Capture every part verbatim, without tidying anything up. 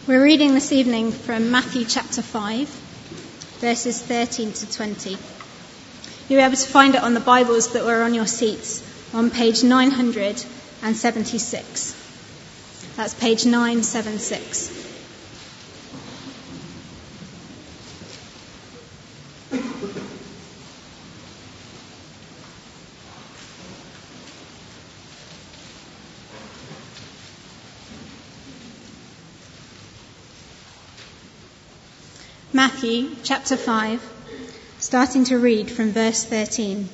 We're reading this evening from Matthew chapter five, verses thirteen to twenty. You'll be able to find it on the Bibles that were on your seats on page nine hundred seventy-six. That's page nine seventy-six. Matthew chapter five, starting to read from verse thirteen.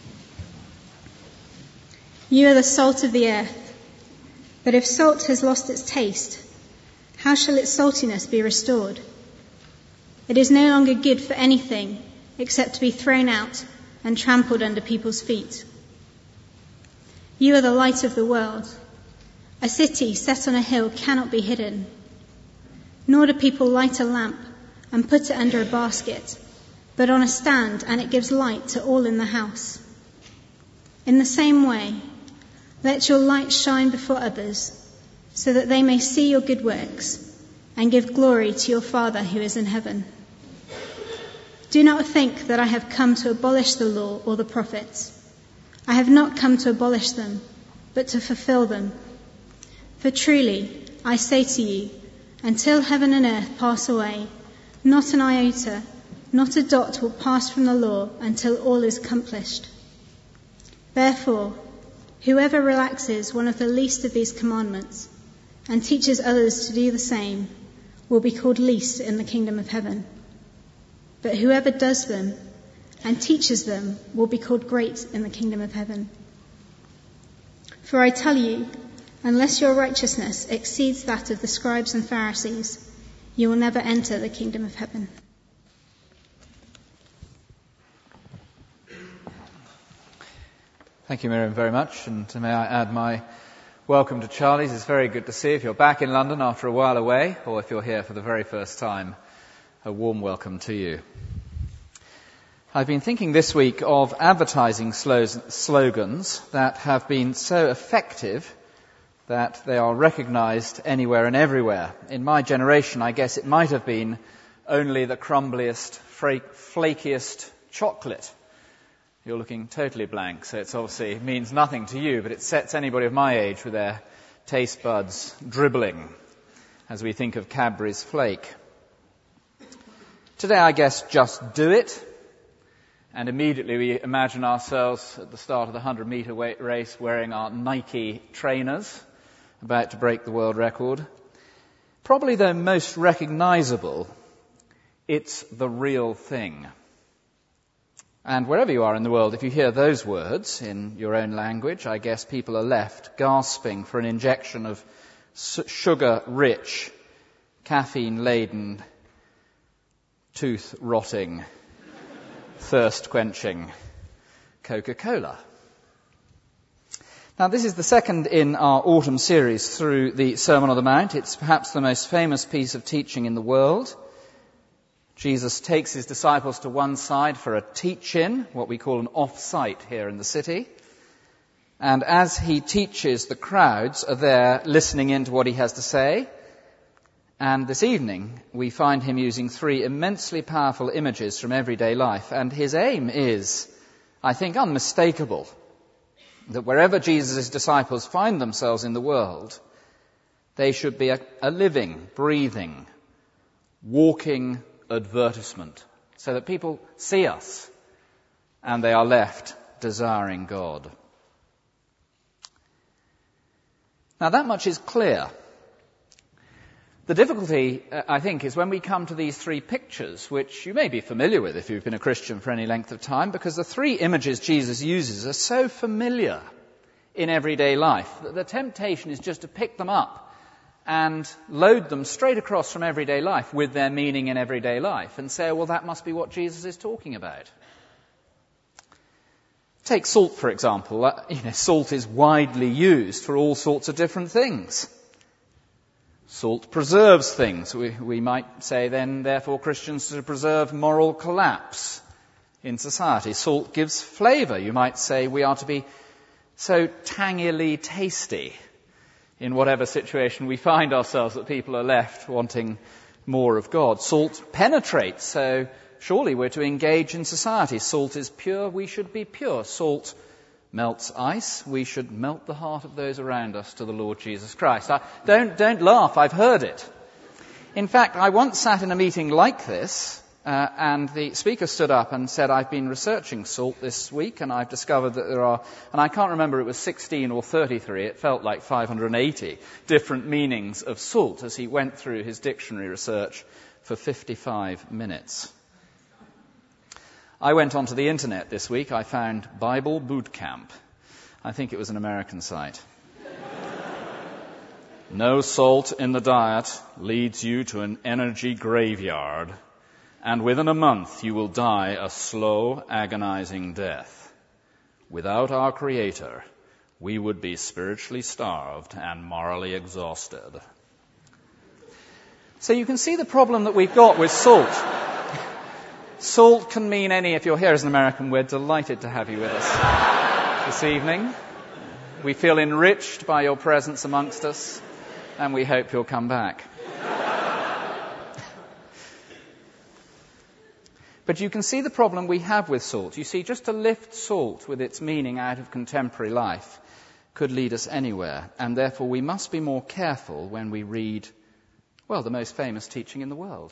You are the salt of the earth, but if salt has lost its taste, how shall its saltiness be restored? It is no longer good for anything except to be thrown out and trampled under people's feet. You are the light of the world. A city set on a hill cannot be hidden. Nor do people light a lamp and put it under a basket, but on a stand, and it gives light to all in the house. In the same way, let your light shine before others, so that they may see your good works and give glory to your Father who is in heaven. Do not think that I have come to abolish the law or the prophets. I have not come to abolish them, but to fulfill them. For truly, I say to you, until heaven and earth pass away, not an iota, not a dot will pass from the law until all is accomplished. Therefore, whoever relaxes one of the least of these commandments and teaches others to do the same will be called least in the kingdom of heaven. But whoever does them and teaches them will be called great in the kingdom of heaven. For I tell you, unless your righteousness exceeds that of the scribes and Pharisees, you will never enter the kingdom of heaven. Thank you, Miriam, very much. And may I add my welcome to Charlie's. It's very good to see you. If you're back in London after a while away, or if you're here for the very first time, a warm welcome to you. I've been thinking this week of advertising slogans that have been so effective that they are recognised anywhere and everywhere. In my generation, I guess it might have been only the crumbliest, flakiest chocolate. You're looking totally blank, so it obviously means nothing to you, but it sets anybody of my age with their taste buds dribbling as we think of Cadbury's Flake. Today, I guess, just do it. And immediately we imagine ourselves at the start of the hundred metre race wearing our Nike trainers, about to break the world record. Probably the most recognisable, it's the real thing. And wherever you are in the world, if you hear those words in your own language, I guess people are left gasping for an injection of sugar-rich, caffeine-laden, tooth-rotting, thirst-quenching Coca-Cola. Now, this is the second in our autumn series through the Sermon on the Mount. It's perhaps the most famous piece of teaching in the world. Jesus takes his disciples to one side for a teach-in, what we call an off-site here in the city. And as he teaches, the crowds are there listening in to what he has to say. And this evening, we find him using three immensely powerful images from everyday life. And his aim is, I think, unmistakable, that wherever Jesus' disciples find themselves in the world, they should be a, a living, breathing, walking advertisement, so that people see us and they are left desiring God. Now, that much is clear. The difficulty, uh, I think, is when we come to these three pictures, which you may be familiar with if you've been a Christian for any length of time, because the three images Jesus uses are so familiar in everyday life that the temptation is just to pick them up and load them straight across from everyday life with their meaning in everyday life and say, well, that must be what Jesus is talking about. Take salt, for example. Uh, you know, salt is widely used for all sorts of different things. Salt preserves things. We, we might say then, therefore, Christians to preserve moral collapse in society. Salt gives flavour. You might say we are to be so tangily tasty in whatever situation we find ourselves, that people are left wanting more of God. Salt penetrates, so surely we're to engage in society. Salt is pure, we should be pure. Salt melts ice, we should melt the heart of those around us to the Lord Jesus Christ. I, don't, don't laugh, I've heard it. In fact, I once sat in a meeting like this, uh, and the speaker stood up and said, I've been researching salt this week, and I've discovered that there are, and I can't remember it was sixteen or thirty-three, it felt like five hundred eighty different meanings of salt as he went through his dictionary research for fifty-five minutes. I went onto the internet this week, I found Bible Boot Camp. I think it was an American site. No salt in the diet leads you to an energy graveyard, and within a month you will die a slow, agonizing death. Without our Creator, we would be spiritually starved and morally exhausted. So you can see the problem that we've got with salt. Salt can mean any, if you're here as an American, we're delighted to have you with us this evening. We feel enriched by your presence amongst us, and we hope you'll come back. But you can see the problem we have with salt. You see, just to lift salt with its meaning out of contemporary life could lead us anywhere, and therefore we must be more careful when we read, well, the most famous teaching in the world.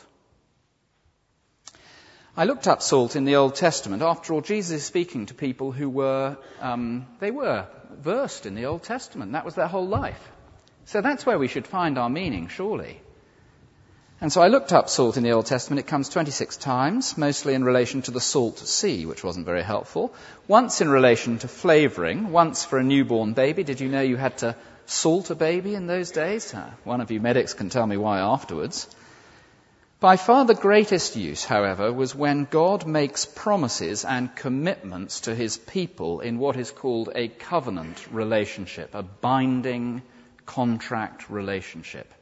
I looked up salt in the Old Testament. After all, Jesus is speaking to people who were, um, they were versed in the Old Testament. That was their whole life. So that's where we should find our meaning, surely. And so I looked up salt in the Old Testament. It comes twenty-six times, mostly in relation to the salt sea, which wasn't very helpful. Once in relation to flavouring, once for a newborn baby. Did you know you had to salt a baby in those days? Uh, one of you medics can tell me why afterwards. By far the greatest use, however, was when God makes promises and commitments to his people in what is called a covenant relationship, a binding contract relationship.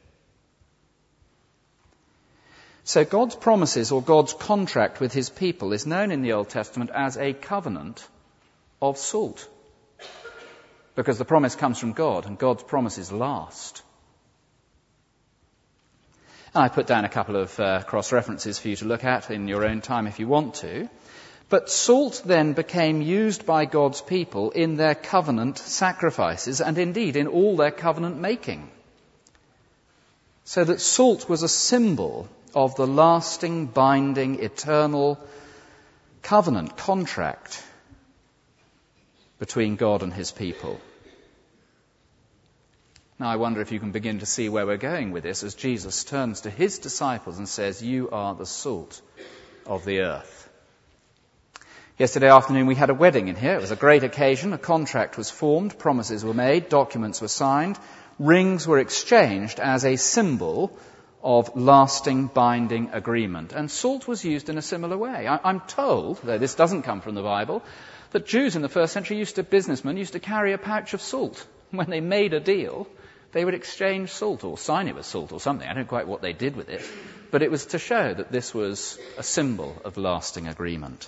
So God's promises or God's contract with his people is known in the Old Testament as a covenant of salt, because the promise comes from God and God's promises last. And I put down a couple of uh, cross-references for you to look at in your own time if you want to. But salt then became used by God's people in their covenant sacrifices and indeed in all their covenant making. So that salt was a symbol of the lasting, binding, eternal covenant contract between God and his people. Now I wonder if you can begin to see where we're going with this as Jesus turns to his disciples and says, "You are the salt of the earth." Yesterday afternoon we had a wedding in here. It was a great occasion. A contract was formed, promises were made, documents were signed, rings were exchanged as a symbol of lasting, binding agreement. And salt was used in a similar way. I, I'm told, though this doesn't come from the Bible, that Jews in the first century used to, businessmen used to carry a pouch of salt. When they made a deal, they would exchange salt or sign it with salt or something. I don't know quite what they did with it, but it was to show that this was a symbol of lasting agreement.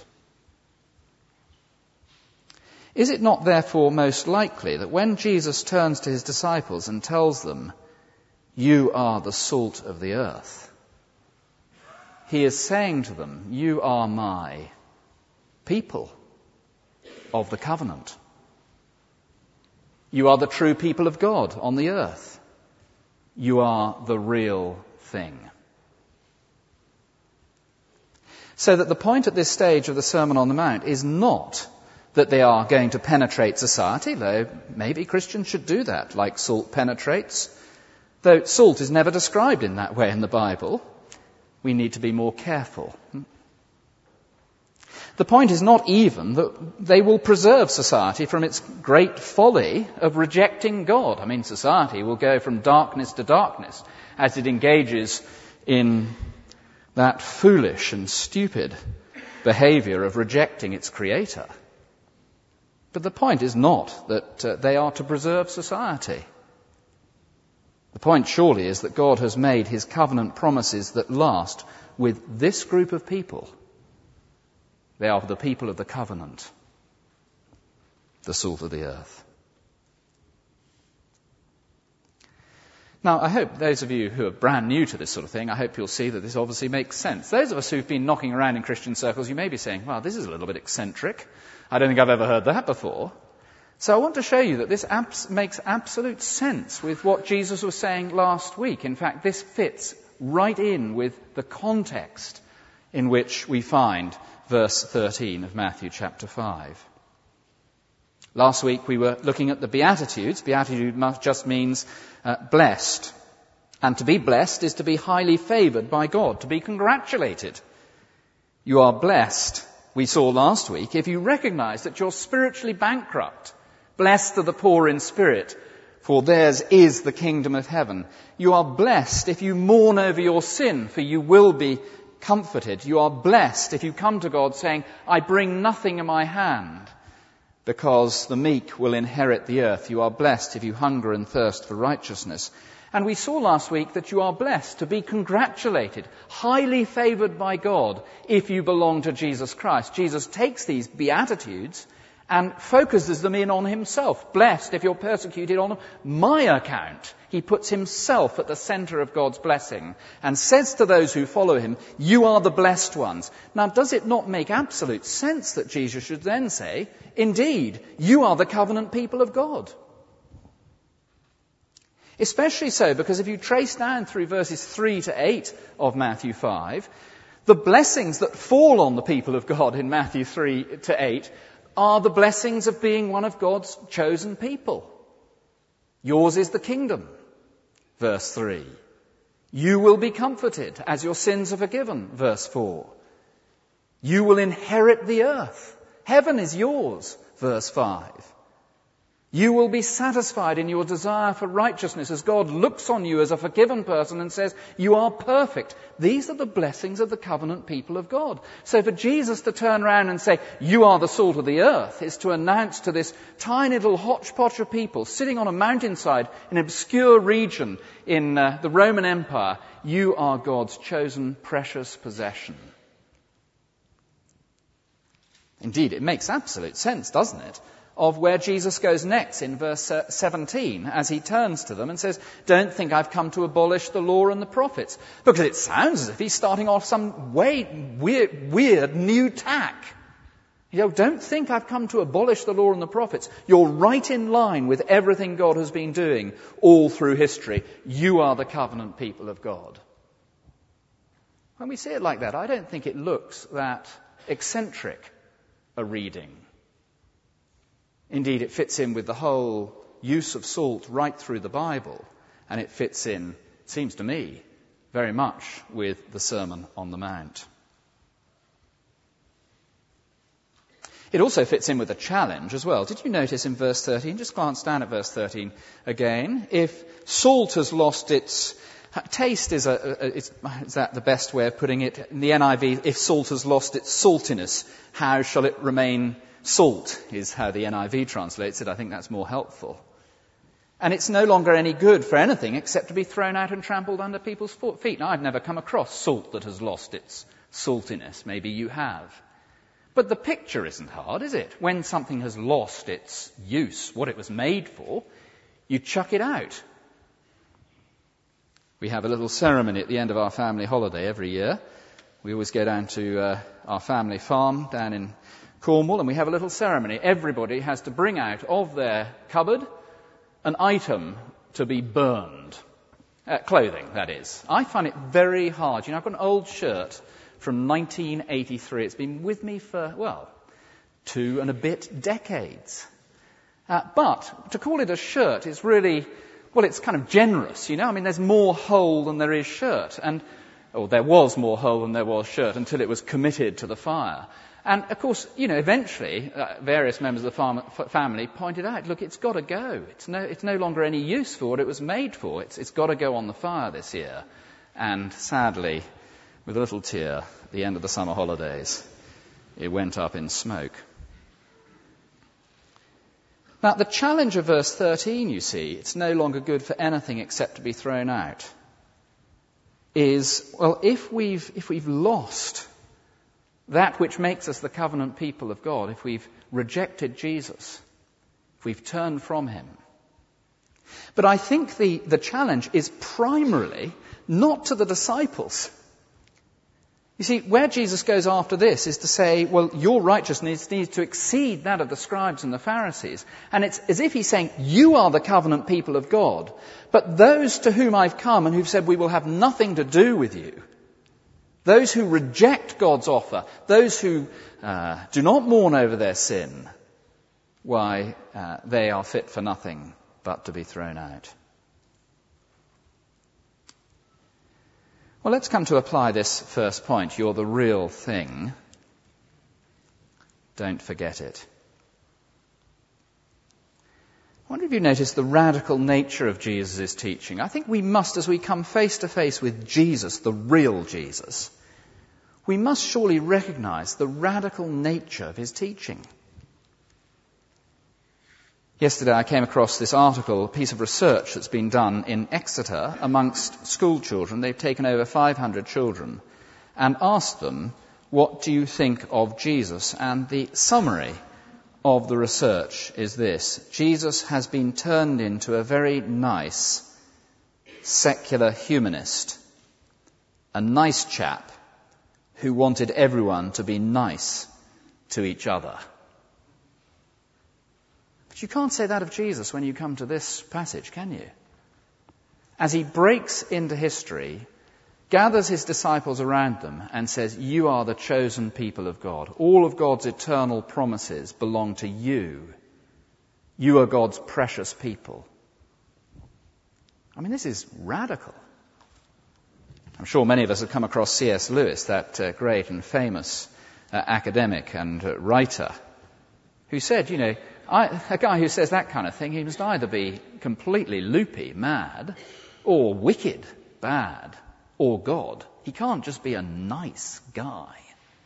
Is it not therefore most likely that when Jesus turns to his disciples and tells them, "You are the salt of the earth," he is saying to them, "You are my people of the covenant. You are the true people of God on the earth. You are the real thing." So that the point at this stage of the Sermon on the Mount is not that they are going to penetrate society, though maybe Christians should do that, like salt penetrates. Though salt is never described in that way in the Bible, we need to be more careful. The point is not even that they will preserve society from its great folly of rejecting God. I mean, society will go from darkness to darkness as it engages in that foolish and stupid behavior of rejecting its Creator. But the point is not that uh, they are to preserve society. The point surely is that God has made his covenant promises that last with this group of people. They are the people of the covenant, the salt of the earth. Now, I hope those of you who are brand new to this sort of thing, I hope you'll see that this obviously makes sense. Those of us who've been knocking around in Christian circles, you may be saying, well, this is a little bit eccentric. I don't think I've ever heard that before. So I want to show you that this abs- makes absolute sense with what Jesus was saying last week. In fact, this fits right in with the context in which we find verse thirteen of Matthew chapter five. Last week we were looking at the Beatitudes. Beatitude just means uh, blessed. And to be blessed is to be highly favoured by God, to be congratulated. You are blessed, we saw last week, if you recognise that you're spiritually bankrupt. Blessed are the poor in spirit, for theirs is the kingdom of heaven. You are blessed if you mourn over your sin, for you will be comforted. You are blessed if you come to God saying, I bring nothing in my hand, because the meek will inherit the earth. You are blessed if you hunger and thirst for righteousness. And we saw last week that you are blessed to be congratulated, highly favoured by God, if you belong to Jesus Christ. Jesus takes these Beatitudes and focuses them in on himself. Blessed if you're persecuted on my account. He puts himself at the centre of God's blessing and says to those who follow him, you are the blessed ones. Now, does it not make absolute sense that Jesus should then say, indeed, you are the covenant people of God? Especially so because if you trace down through verses three to eight of Matthew five, the blessings that fall on the people of God in Matthew three to eight are the blessings of being one of God's chosen people. Yours is the kingdom, verse three. You will be comforted as your sins are forgiven, verse four. You will inherit the earth. Heaven is yours, verse five. You will be satisfied in your desire for righteousness as God looks on you as a forgiven person and says, you are perfect. These are the blessings of the covenant people of God. So for Jesus to turn around and say, you are the salt of the earth, is to announce to this tiny little hodgepodge of people sitting on a mountainside in an obscure region in uh, the Roman Empire, you are God's chosen precious possession. Indeed, it makes absolute sense, doesn't it, of where Jesus goes next in verse seventeen as he turns to them and says, don't think I've come to abolish the law and the prophets. Because it sounds as if he's starting off some way weird, weird new tack. You know, don't think I've come to abolish the law and the prophets. You're right in line with everything God has been doing all through history. You are the covenant people of God. When we see it like that, I don't think it looks that eccentric a reading. Indeed, it fits in with the whole use of salt right through the Bible, and it fits in, it seems to me, very much with the Sermon on the Mount. It also fits in with a challenge as well. Did you notice in verse thirteen, just glance down at verse thirteen again, if salt has lost its taste, is, a, a, is, is that the best way of putting it? In the N I V, if salt has lost its saltiness, how shall it remain salt, is how the N I V translates it. I think that's more helpful. And it's no longer any good for anything except to be thrown out and trampled under people's feet. Now, I've never come across salt that has lost its saltiness. Maybe you have. But the picture isn't hard, is it? When something has lost its use, what it was made for, you chuck it out. We have a little ceremony at the end of our family holiday every year. We always go down to uh, our family farm down in Cornwall, and we have a little ceremony. Everybody has to bring out of their cupboard an item to be burned. Uh, clothing, that is. I find it very hard. You know, I've got an old shirt from nineteen eighty-three. It's been with me for, well, two and a bit decades. Uh, but to call it a shirt is really, well, it's kind of generous, you know. I mean, there's more hole than there is shirt. And, or there was more hole than there was shirt until it was committed to the fire. And, of course, you know, eventually, uh, various members of the farm, f- family pointed out, look, it's got to go. It's no, it's no longer any use for what it was made for. It's, it's got to go on the fire this year. And sadly, with a little tear, at the end of the summer holidays, it went up in smoke. Now, the challenge of verse thirteen, you see, it's no longer good for anything except to be thrown out, is, well, if we've, if we've lost that which makes us the covenant people of God, if we've rejected Jesus, if we've turned from him, But I think the, the challenge is primarily not to the disciples. You see, where Jesus goes after this is to say, well, your righteousness needs to exceed that of the scribes and the Pharisees. And it's as if he's saying, you are the covenant people of God. But those to whom I've come and who've said we will have nothing to do with you, those who reject God's offer, those who uh, do not mourn over their sin, why, uh, they are fit for nothing but to be thrown out. Well, let's come to apply this first point. You're the real thing. Don't forget it. I wonder if you notice the radical nature of Jesus' teaching. I think we must, as we come face to face with Jesus, the real Jesus, we must surely recognize the radical nature of his teaching. Yesterday I came across this article, a piece of research that's been done in Exeter amongst school children. They've taken over five hundred children and asked them, what do you think of Jesus? And the summary of the research is this: Jesus has been turned into a very nice, secular humanist, a nice chap who wanted everyone to be nice to each other. But you can't say that of Jesus when you come to this passage, can you? As he breaks into history, gathers his disciples around them and says, you are the chosen people of God. All of God's eternal promises belong to you. You are God's precious people. I mean, this is radical. I'm sure many of us have come across C S Lewis, that uh, great and famous uh, academic and uh, writer, who said, you know, I, a guy who says that kind of thing, he must either be completely loopy, mad, or wicked, bad, or God. He can't just be a nice guy.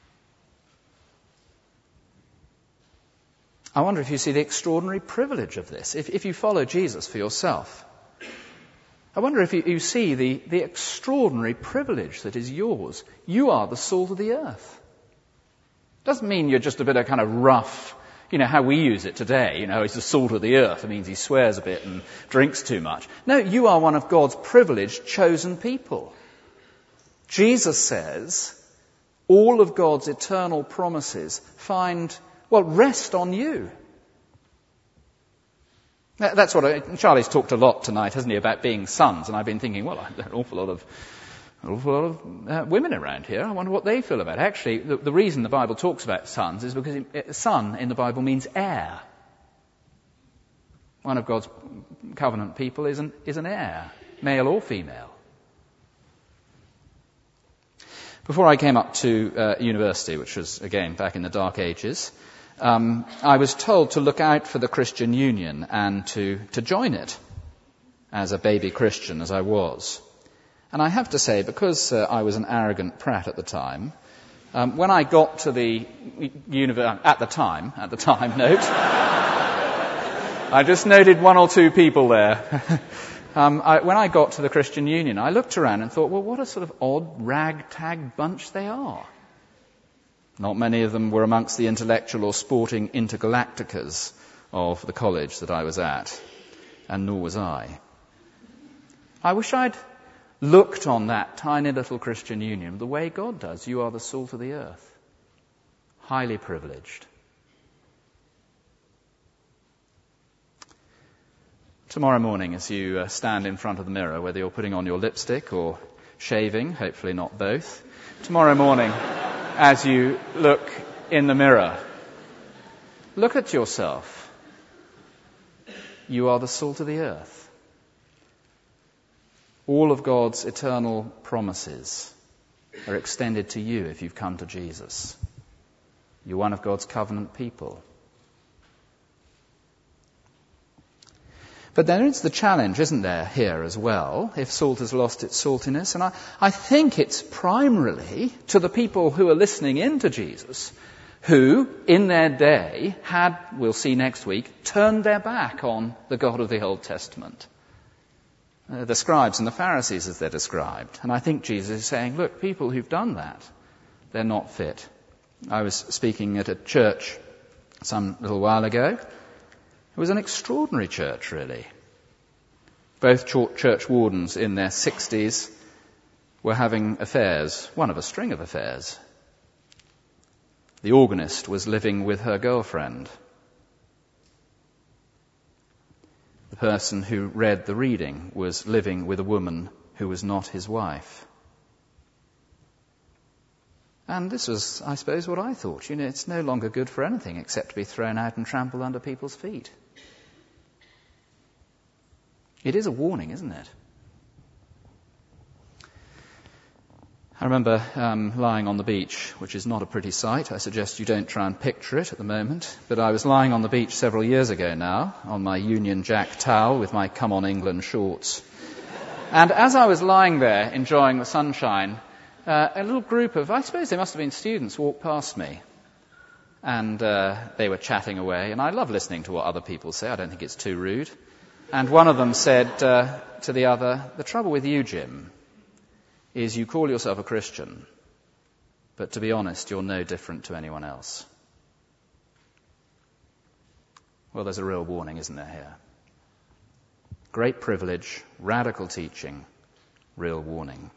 I wonder if you see the extraordinary privilege of this, if, if you follow Jesus for yourself. I wonder if you, you see the, the extraordinary privilege that is yours. You are the salt of the earth. Doesn't mean you're just a bit of kind of rough, you know, how we use it today. You know, he's the salt of the earth. It means he swears a bit and drinks too much. No, you are one of God's privileged, chosen people. Jesus says all of God's eternal promises find, well, rest on you. That's what I, Charlie's talked a lot tonight, hasn't he, about being sons. And I've been thinking, well, there are an awful lot of An awful lot of uh, women around here. I wonder what they feel about it. Actually, the, the reason the Bible talks about sons is because it, son in the Bible means heir. One of God's covenant people is an, is an heir, male or female. Before I came up to uh, university, which was, again, back in the dark ages, um, I was told to look out for the Christian Union and to, to join it as a baby Christian, as I was. And I have to say, because uh, I was an arrogant prat at the time, um, when I got to the university, at the time, at the time, note, I just noted one or two people there. um, I, when I got to the Christian Union, I looked around and thought, well, what a sort of odd ragtag bunch they are. Not many of them were amongst the intellectual or sporting intergalacticas of the college that I was at, and nor was I. I wish I'd looked on that tiny little Christian Union the way God does. You are the salt of the earth. Highly privileged. Tomorrow morning, as you uh, stand in front of the mirror, whether you're putting on your lipstick or shaving, hopefully not both, tomorrow morning, as you look in the mirror, look at yourself. You are the salt of the earth. All of God's eternal promises are extended to you if you've come to Jesus. You're one of God's covenant people. But there is the challenge, isn't there, here as well, if salt has lost its saltiness. And I, I think it's primarily to the people who are listening in to Jesus, who, in their day, had, we'll see next week, turned their back on the God of the Old Testament. Uh, the scribes and the Pharisees, as they're described. And I think Jesus is saying, look, people who've done that, they're not fit. I was speaking at a church some little while ago. It was an extraordinary church, really. Both church wardens in their sixties were having affairs, one of a string of affairs. The organist was living with her girlfriend. The person who read the reading was living with a woman who was not his wife. And this was, I suppose, what I thought. You know, it's no longer good for anything except to be thrown out and trampled under people's feet. It is a warning, isn't it? I remember um, lying on the beach, which is not a pretty sight. I suggest you don't try and picture it at the moment. But I was lying on the beach several years ago now, on my Union Jack towel with my Come On England shorts. And as I was lying there, enjoying the sunshine, uh, a little group of, I suppose they must have been students, walked past me. And uh, they were chatting away. And I love listening to what other people say. I don't think it's too rude. And one of them said uh, to the other, "The trouble with you, Jim, is you call yourself a Christian, but to be honest, you're no different to anyone else." Well, there's a real warning, isn't there, here? Great privilege, radical teaching, real warning.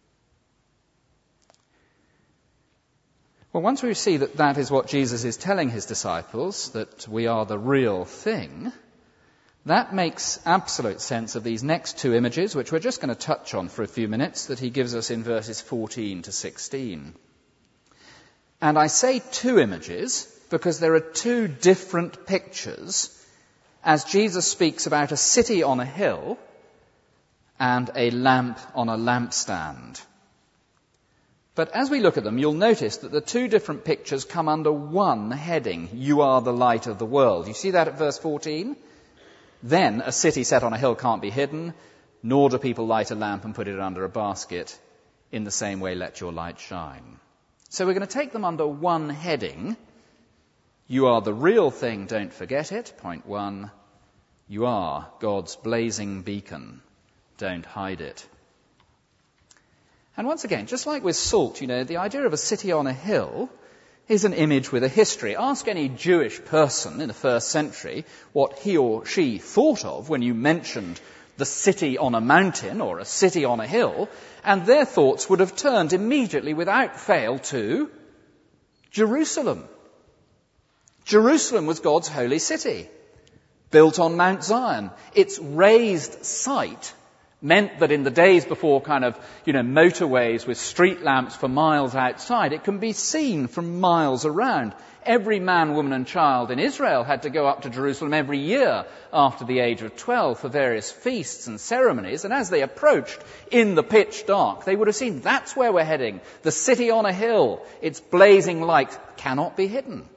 Well, once we see that that is what Jesus is telling his disciples, that we are the real thing, that makes absolute sense of these next two images, which we're just going to touch on for a few minutes, that he gives us in verses fourteen to sixteen. And I say two images because there are two different pictures as Jesus speaks about a city on a hill and a lamp on a lampstand. But as we look at them, you'll notice that the two different pictures come under one heading: you are the light of the world. You see that at verse fourteen? Then a city set on a hill can't be hidden, nor do people light a lamp and put it under a basket. In the same way, let your light shine. So we're going to take them under one heading. You are the real thing, don't forget it. Point one. You are God's blazing beacon. Don't hide it. And once again, just like with salt, you know, the idea of a city on a hill is an image with a history. Ask any Jewish person in the first century what he or she thought of when you mentioned the city on a mountain or a city on a hill, and their thoughts would have turned immediately without fail to Jerusalem. Jerusalem was God's holy city, built on Mount Zion. Its raised site meant that in the days before kind of, you know, motorways with street lamps for miles outside, it can be seen from miles around. Every man, woman and child in Israel had to go up to Jerusalem every year after the age of twelve for various feasts and ceremonies. And as they approached in the pitch dark, they would have seen that's where we're heading. The city on a hill, its blazing light cannot be hidden.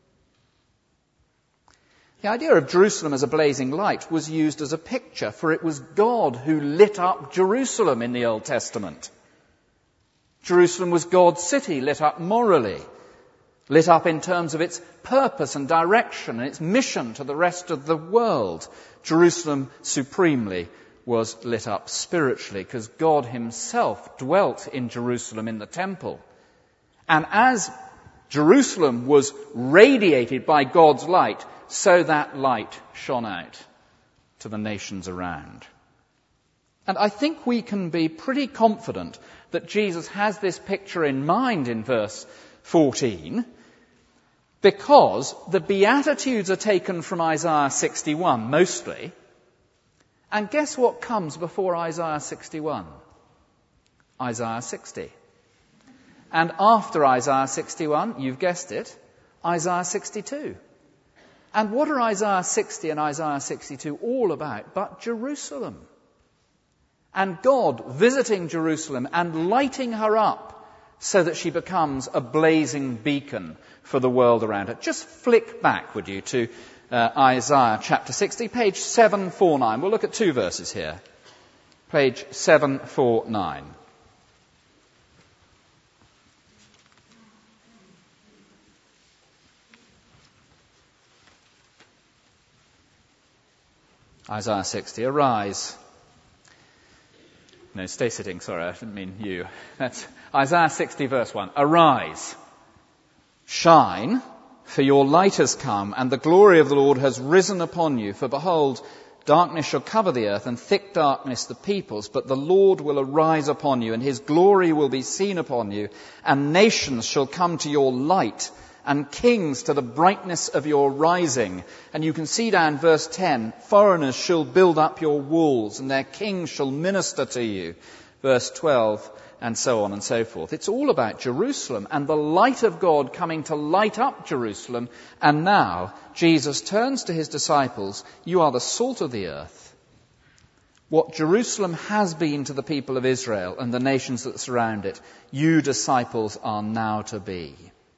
The idea of Jerusalem as a blazing light was used as a picture, for it was God who lit up Jerusalem in the Old Testament. Jerusalem was God's city, lit up morally, lit up in terms of its purpose and direction and its mission to the rest of the world. Jerusalem supremely was lit up spiritually because God himself dwelt in Jerusalem in the temple. And as Jerusalem was radiated by God's light, so that light shone out to the nations around. And I think we can be pretty confident that Jesus has this picture in mind in verse fourteen, because the Beatitudes are taken from Isaiah sixty-one mostly. And guess what comes before Isaiah sixty-one? Isaiah sixty. And after Isaiah sixty-one, you've guessed it, Isaiah sixty-two. And what are Isaiah sixty and Isaiah sixty-two all about but Jerusalem? And God visiting Jerusalem and lighting her up so that she becomes a blazing beacon for the world around her. Just flick back, would you, to uh, Isaiah chapter sixty, page seven forty-nine. We'll look at two verses here. Page seven forty-nine. Isaiah sixty, arise. No, stay sitting, sorry, I didn't mean you. That's Isaiah sixty, verse one. Arise, shine, for your light has come, and the glory of the Lord has risen upon you. For behold, Darkness shall cover the earth, and thick darkness the peoples, but the Lord will arise upon you, and his glory will be seen upon you, and nations shall come to your light, and kings to the brightness of your rising. And you can see down verse ten, foreigners shall build up your walls, and their kings shall minister to you. Verse twelve, and so on and so forth. It's all about Jerusalem and the light of God coming to light up Jerusalem. And now Jesus turns to his disciples, you are the salt of the earth. What Jerusalem has been to the people of Israel and the nations that surround it, you disciples are now to be.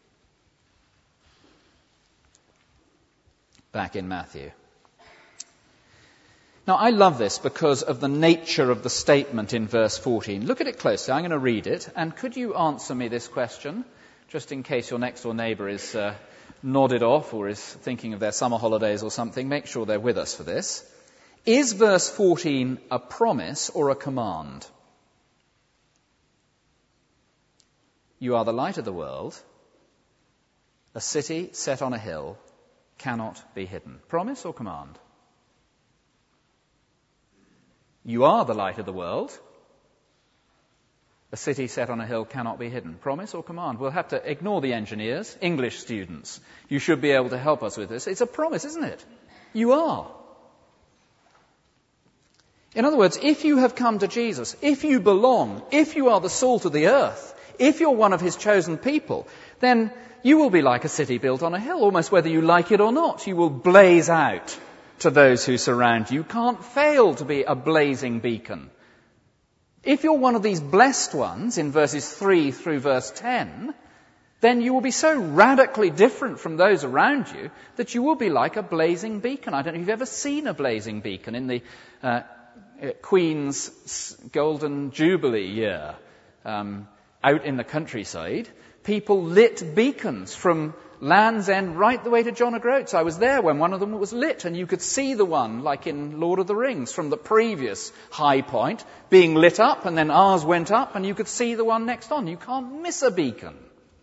Back in Matthew. Now, I love this because of the nature of the statement in verse fourteen. Look at it closely. I'm going to read it. And could you answer me this question, just in case your next-door neighbour is uh, nodded off or is thinking of their summer holidays or something? Make sure they're with us for this. Is verse fourteen a promise or a command? You are the light of the world. A city set on a hill cannot be hidden. Promise or command? You are the light of the world. A city set on a hill cannot be hidden. Promise or command? We'll have to ignore the engineers, English students. You should be able to help us with this. It's a promise, isn't it? You are. In other words, if you have come to Jesus, if you belong, if you are the salt of the earth, if you're one of his chosen people, then you will be like a city built on a hill, almost whether you like it or not. You will blaze out to those who surround you. You can't fail to be a blazing beacon. If you're one of these blessed ones in verses three through verse ten, then you will be so radically different from those around you that you will be like a blazing beacon. I don't know if you've ever seen a blazing beacon in the uh, Queen's Golden Jubilee year. Um, out in the countryside, people lit beacons from Land's End right the way to John O'Groats. I was there when one of them was lit, and you could see the one, like in Lord of the Rings, from the previous high point being lit up, and then ours went up, and you could see the one next on. You can't miss a beacon.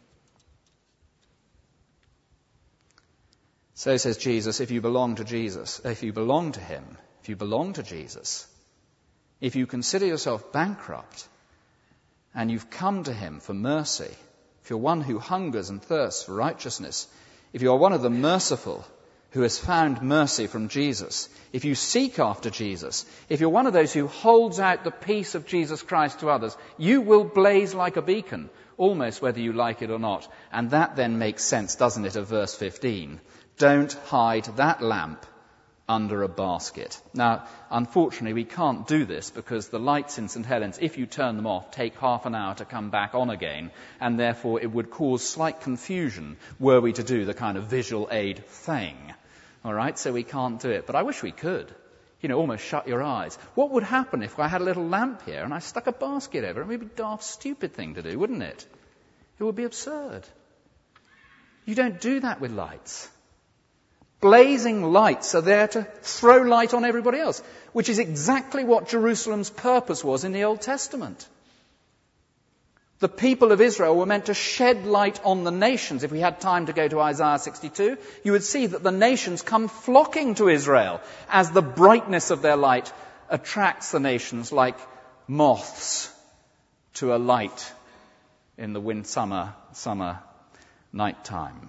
So says Jesus, if you belong to Jesus, if you belong to him, if you belong to Jesus, if you consider yourself bankrupt, and you've come to him for mercy, if you're one who hungers and thirsts for righteousness, if you are one of the merciful who has found mercy from Jesus, if you seek after Jesus, if you're one of those who holds out the peace of Jesus Christ to others, you will blaze like a beacon, almost whether you like it or not. And that then makes sense, doesn't it, of verse fifteen. Don't hide that lamp under a basket. Now, unfortunately, we can't do this because the lights in St Helens, if you turn them off, take half an hour to come back on again, and therefore it would cause slight confusion were we to do the kind of visual aid thing. All right, so we can't do it. But I wish we could. You know, almost shut your eyes. What would happen if I had a little lamp here and I stuck a basket over it? It would be a daft, stupid thing to do, wouldn't it? It would be absurd. You don't do that with lights. Blazing lights are there to throw light on everybody else, which is exactly what Jerusalem's purpose was in the Old Testament. The people of Israel were meant to shed light on the nations. If we had time to go to Isaiah sixty-two, you would see that the nations come flocking to Israel as the brightness of their light attracts the nations like moths to a light in the wind summer, summer night time.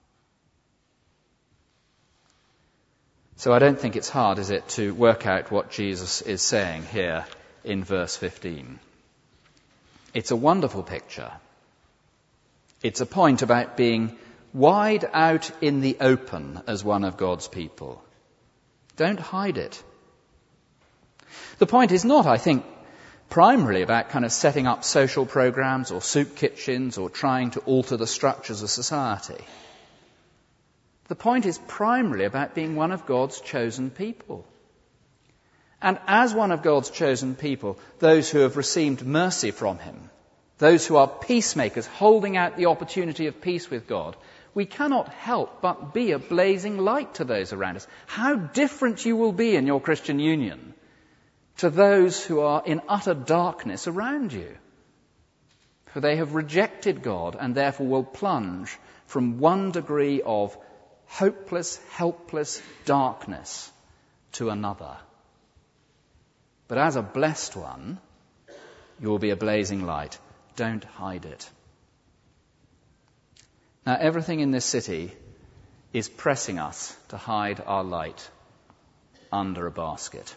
So I don't think it's hard, is it, to work out what Jesus is saying here in verse fifteen. It's a wonderful picture. It's a point about being wide out in the open as one of God's people. Don't hide it. The point is not, I think, primarily about kind of setting up social programs or soup kitchens or trying to alter the structures of society. The point is primarily about being one of God's chosen people. And as one of God's chosen people, those who have received mercy from him, those who are peacemakers, holding out the opportunity of peace with God, we cannot help but be a blazing light to those around us. How different you will be in your Christian union to those who are in utter darkness around you. For they have rejected God and therefore will plunge from one degree of hopeless, helpless darkness to another. But as a blessed one, you will be a blazing light. Don't hide it. Now, everything in this city is pressing us to hide our light under a basket.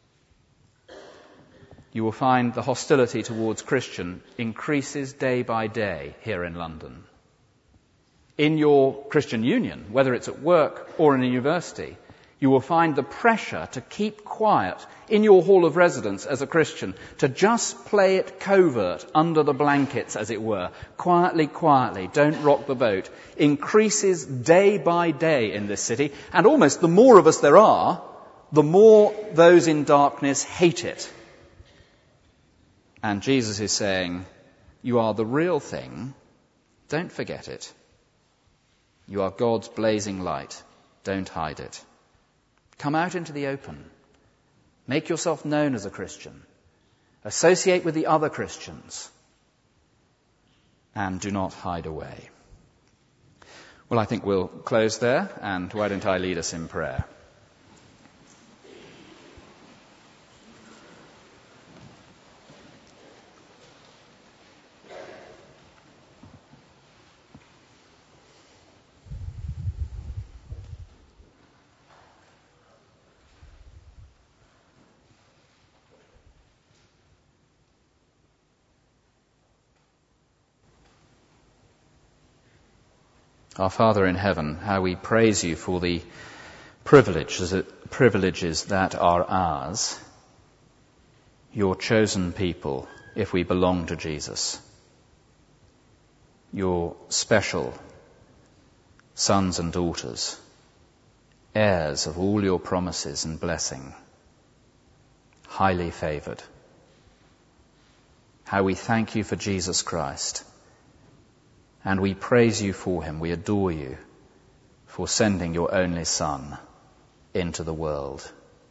You will find the hostility towards Christian increases day by day here in London. In your Christian union, whether it's at work or in a university, you will find the pressure to keep quiet in your hall of residence as a Christian, to just play it covert under the blankets, as it were, quietly, quietly, don't rock the boat, increases day by day in this city, and almost the more of us there are, the more those in darkness hate it. And Jesus is saying, you are the real thing, don't forget it. You are God's blazing light, don't hide it. Come out into the open. Make yourself known as a Christian. Associate with the other Christians. And do not hide away. Well, I think we'll close there, and why don't I lead us in prayer? Our Father in heaven, how we praise you for the privileges, privileges that are ours, your chosen people, if we belong to Jesus, your special sons and daughters, heirs of all your promises and blessing, highly favoured. How we thank you for Jesus Christ. And we praise you for him. We adore you for sending your only Son into the world.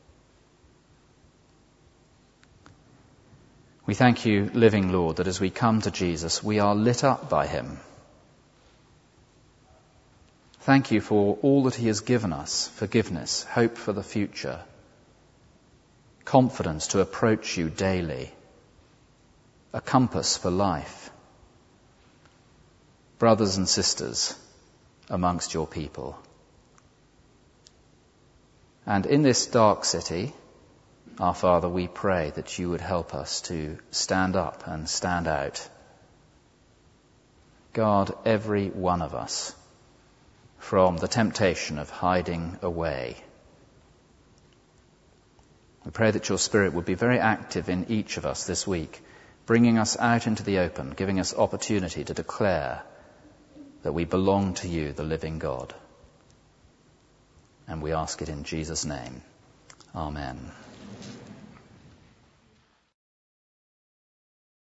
We thank you, living Lord, that as we come to Jesus, we are lit up by him. Thank you for all that he has given us, forgiveness, hope for the future, confidence to approach you daily, a compass for life. Brothers and sisters amongst your people. And in this dark city, our Father, we pray that you would help us to stand up and stand out. Guard every one of us from the temptation of hiding away. We pray that your Spirit would be very active in each of us this week, bringing us out into the open, giving us opportunity to declare that we belong to you, the living God. And we ask it in Jesus' name. Amen.